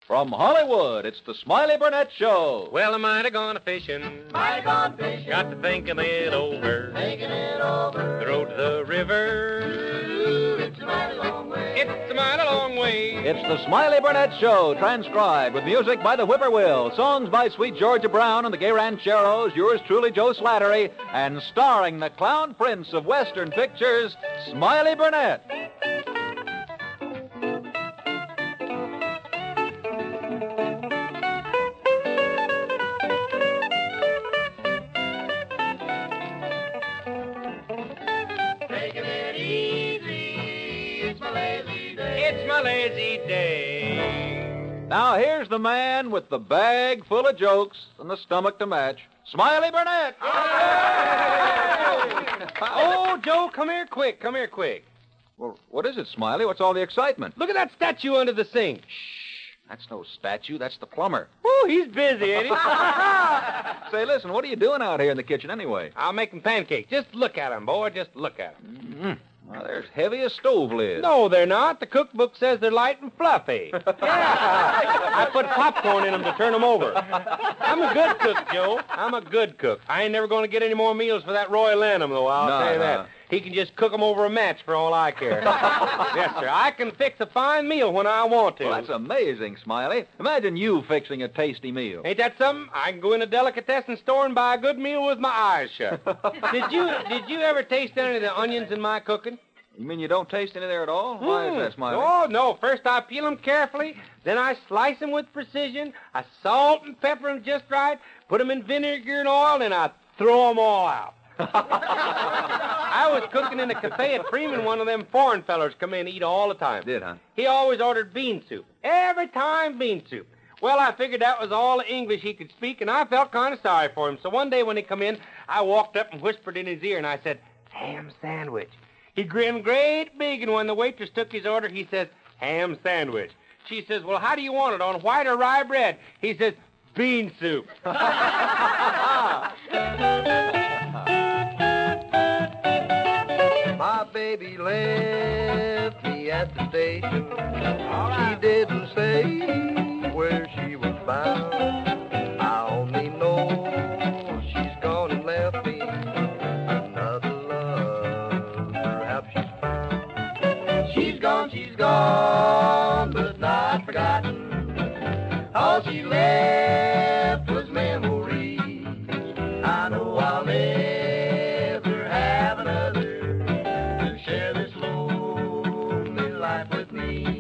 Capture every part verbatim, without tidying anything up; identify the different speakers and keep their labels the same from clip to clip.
Speaker 1: From Hollywood, it's the Smiley Burnett Show.
Speaker 2: Well, I might have gone a fishing.
Speaker 3: Might have gone fishing.
Speaker 2: Got to thinking it over.
Speaker 3: Thinking it over.
Speaker 2: The road to the river.
Speaker 3: Ooh, it's a mighty long way.
Speaker 2: It's a mighty long way.
Speaker 1: It's the Smiley Burnett Show, transcribed with music by the Whippoorwill, songs by Sweet Georgia Brown and the Gay Rancheros, yours truly, Joe Slattery, and starring the clown prince of Western pictures, Smiley Burnett.
Speaker 2: It's my lazy day.
Speaker 1: Now, here's the man with the bag full of jokes and the stomach to match, Smiley Burnett.
Speaker 2: Oh, Joe, come here quick. Come here quick.
Speaker 1: Well, what is it, Smiley? What's all the excitement?
Speaker 2: Look at that statue under the sink.
Speaker 1: Shh, that's no statue. That's the plumber.
Speaker 2: Woo, he's busy, ain't he?
Speaker 1: Say, listen, what are you doing out here in the kitchen anyway?
Speaker 2: I'll make him pancakes. Just look at 'em, boy. Just look at 'em.
Speaker 1: Mm-hmm. Well, they're as heavy as stove lids.
Speaker 2: No, they're not. The cookbook says they're light and fluffy. Yeah. I put popcorn in them to turn them over. I'm a good cook, Joe. I'm a good cook. I ain't never going to get any more meals for that Roy Lanham, though, I'll
Speaker 1: No,
Speaker 2: tell you
Speaker 1: no.
Speaker 2: that. He can just cook them over a match for all I care. Yes, sir. I can fix a fine meal when I want to.
Speaker 1: Well, that's amazing, Smiley. Imagine you fixing a tasty meal.
Speaker 2: Ain't that something? I can go in a delicatessen store and buy a good meal with my eyes shut. Did you did you ever taste any of the onions in my cooking?
Speaker 1: You mean you don't taste any there at all? Why is that, Smiley?
Speaker 2: Oh, no. First I peel them carefully, then I slice them with precision, I salt and pepper them just right, put them in vinegar and oil, and I throw them all out. I was cooking in a cafe at Freeman. One of them foreign fellers come in and eat all the time.
Speaker 1: Did, huh?
Speaker 2: He always ordered bean soup. Every time bean soup. Well, I figured that was all the English he could speak, and I felt kind of sorry for him. So one day when he come in, I walked up and whispered in his ear, and I said, "Ham sandwich." He grinned great big, and when the waitress took his order, he says, "Ham sandwich." She says, "Well, how do you want it, on white or rye bread?" He says, "Bean soup."
Speaker 4: My baby left me at the station. She didn't say where she was bound. I only know she's gone and left me another love. Perhaps she's found. She's gone, she's gone, but not forgotten. All she left was memories. I know I'll never have another to share this lonely life with me.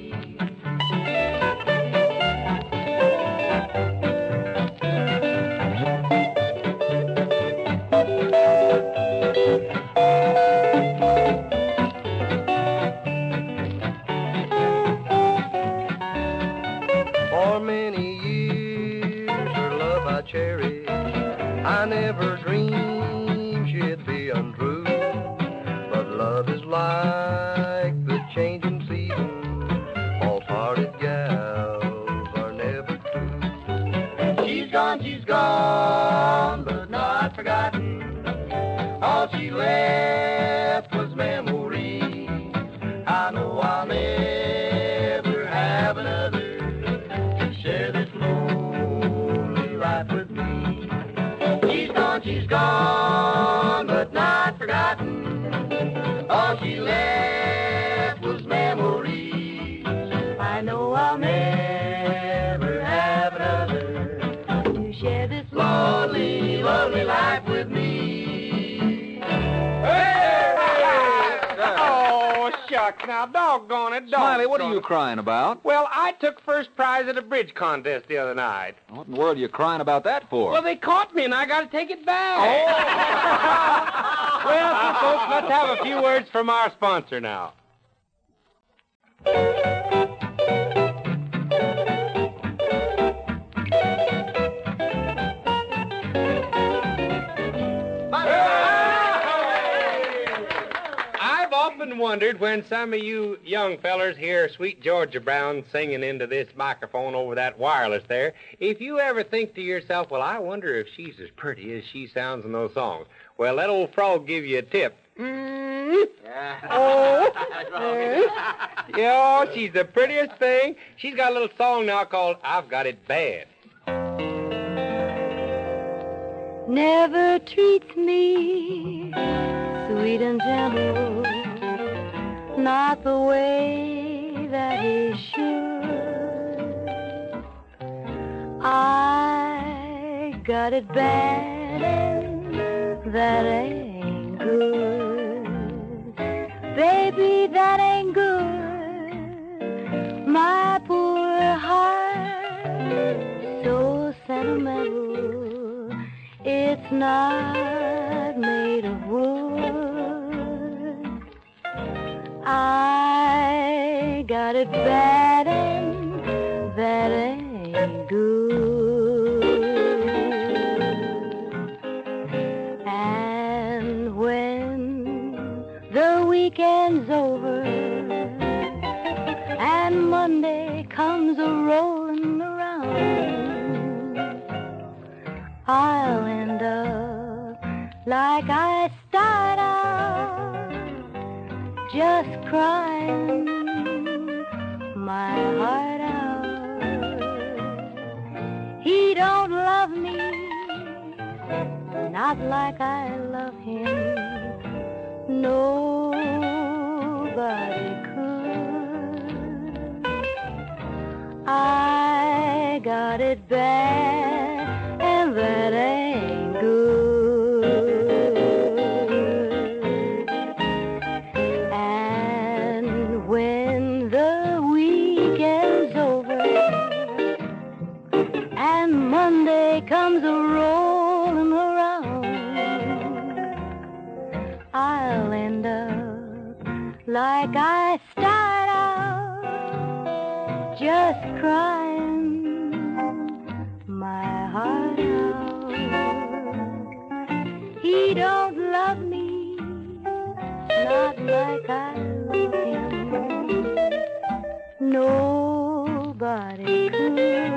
Speaker 4: For many years her love I cherished. I never dreamed she'd be untrue. But love is like the changing season. False-hearted gals are never true. She's gone, she's gone, but not forgotten. All she left was memories. I know I'll never have another to share this lonely life with me. She's gone, she's gone, but not forgotten. All she left was memories. I know I'll never have another to share this lonely, lonely life with me.
Speaker 2: Oh, shucks. Now, doggone it, doggone
Speaker 1: Smiley, what are you
Speaker 2: it.
Speaker 1: crying about?
Speaker 2: Well, I took first prize at a bridge contest the other night.
Speaker 1: What in the world are you crying about that for?
Speaker 2: Well, they caught me, and I got to take it back. Well, so, folks, let's have a few words from our sponsor now. I've often wondered when some of you young fellers hear Sweet Georgia Brown singing into this microphone over that wireless there, if you ever think to yourself, well, I wonder if she's as pretty as she sounds in those songs. Well, let old frog give you a tip. Mm. Oh. Mm. Yeah, she's the prettiest thing. She's got a little song now called I've Got It Bad.
Speaker 5: Never treats me sweet and gentle, not the way that he should. I got it bad and that ain't good. Baby, that ain't good. My poor heart, so sentimental, it's not made of wood. I got it bad and that ain't good. And when the weekend's over and Monday comes a-rolling around, I'll end up like I start out, just crying my heart out. He don't love me, not like I love him. Nobody could. I got it bad and that ain't good. And when the weekend's over and Monday comes a-rolling around, I'll end up like I start out, just crying my heart out. He don't love me, not like I love him. Nobody could.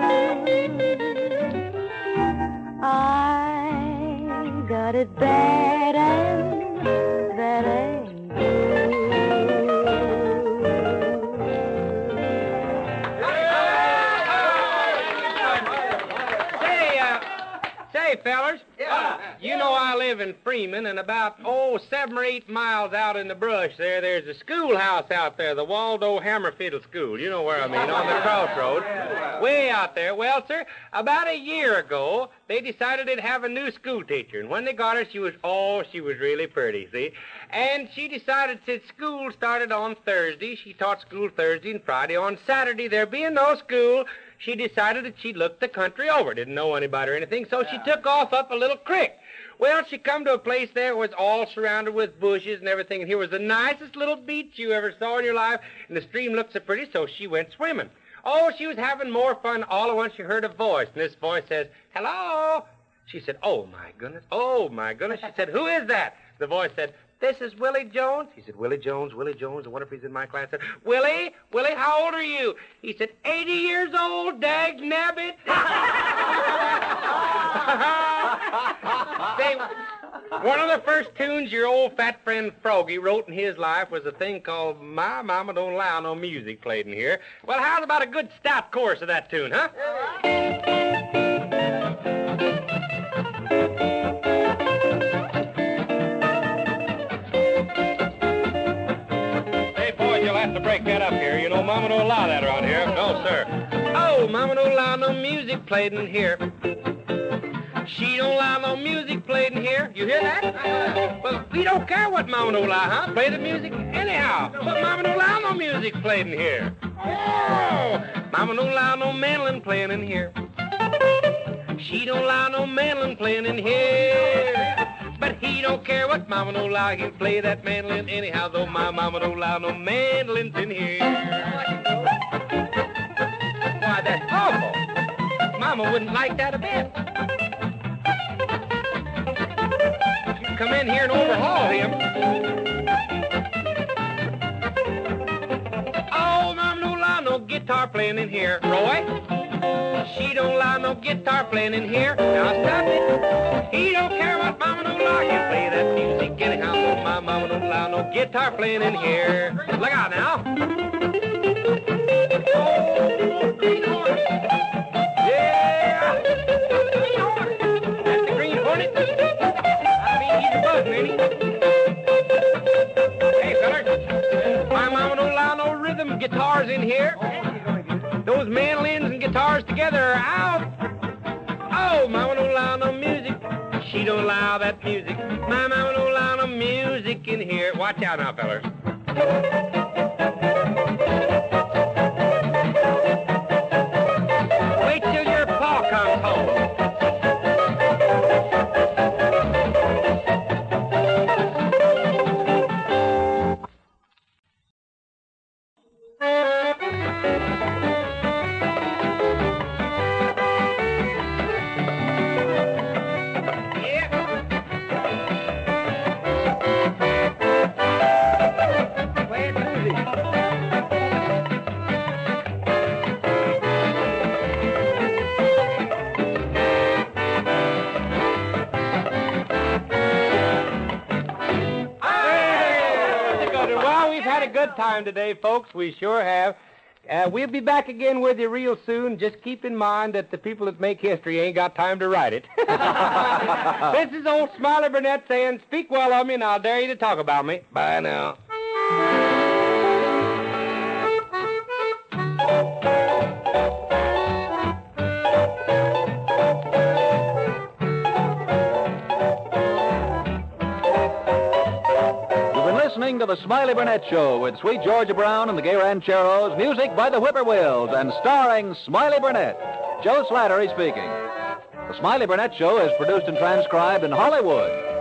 Speaker 5: I got it bad and that ain't good.
Speaker 2: Say, uh, say, fellers. Yeah. You know I live in Freeman, and about, oh, seven or eight miles out in the brush there, there's a schoolhouse out there, the Waldo Hammerfiddle School. You know where I mean, on the crossroads. Way out there. Well, sir, about a year ago, they decided they'd have a new school teacher, and when they got her, she was, oh, she was really pretty, see? And she decided since school started on Thursday, she taught school Thursday and Friday. On Saturday, there being no school, she decided that she'd look the country over. Didn't know anybody or anything, so she took off up a little creek. Well, she come to a place there where it's all surrounded with bushes and everything, and here was the nicest little beach you ever saw in your life, and the stream looked so pretty, so she went swimming. Oh, she was having more fun. All at once she heard a voice, and this voice says, "Hello." She said, "Oh, my goodness, oh, my goodness." She said, "Who is that?" The voice said, "This is Willie Jones." He said, "Willie Jones, Willie Jones, I wonder if he's in my class." I said, "Willie, Willie, how old are you?" He said, eighty years old, dag nabbit." Say, one of the first tunes your old fat friend Froggy wrote in his life was a thing called My Mama Don't Allow No Music Played in Here. Well, how's about a good stout chorus of that tune, huh? Hey, boys, you'll have to break that up here. You know, Mama don't allow that around here. No, sir. Oh, Mama don't allow no music played in here. She don't allow no music played in here. You hear that? Well, we don't care what Mama don't allow, huh? Play the music anyhow. But Mama don't allow no music played in here. Oh, Mama don't allow no mandolin playing in here. She don't allow no mandolin playing in here. But he don't care what Mama don't allow. He'll play that mandolin anyhow, though my Mama don't allow no mandolins in here. Why, that's awful. Mama wouldn't like that a bit. Come in here and overhaul him. Oh, Mama don't allow no guitar playing in here, Roy. She don't allow no no guitar playing in here. Now stop it. He don't care what mama don't allow you play that music anyhow. No, my mama don't allow no guitar playing in here. Look out now. Oh, green hornet. Yeah. That's the green hornet. I mean, he's a buzzing, ain't he? Hey, fellers. My mama don't allow no rhythm guitars in here. Those mandolins and guitars together are out. Oh, mama don't allow no music. She don't allow that music. My mama don't allow no music in here. Watch out now, fellers. Wait till your pa comes home. Good time today, folks. We sure have. Uh, we'll be back again with you real soon. Just keep in mind that the people that make history ain't got time to write it. This is old Smiley Burnett saying, speak well of me and I'll dare you to talk about me. Bye now.
Speaker 1: Listening to the Smiley Burnett Show with Sweet Georgia Brown and the Gay Rancheros, music by the Whippoorwills, and starring Smiley Burnett. Joe Slattery speaking. The Smiley Burnett Show is produced and transcribed in Hollywood.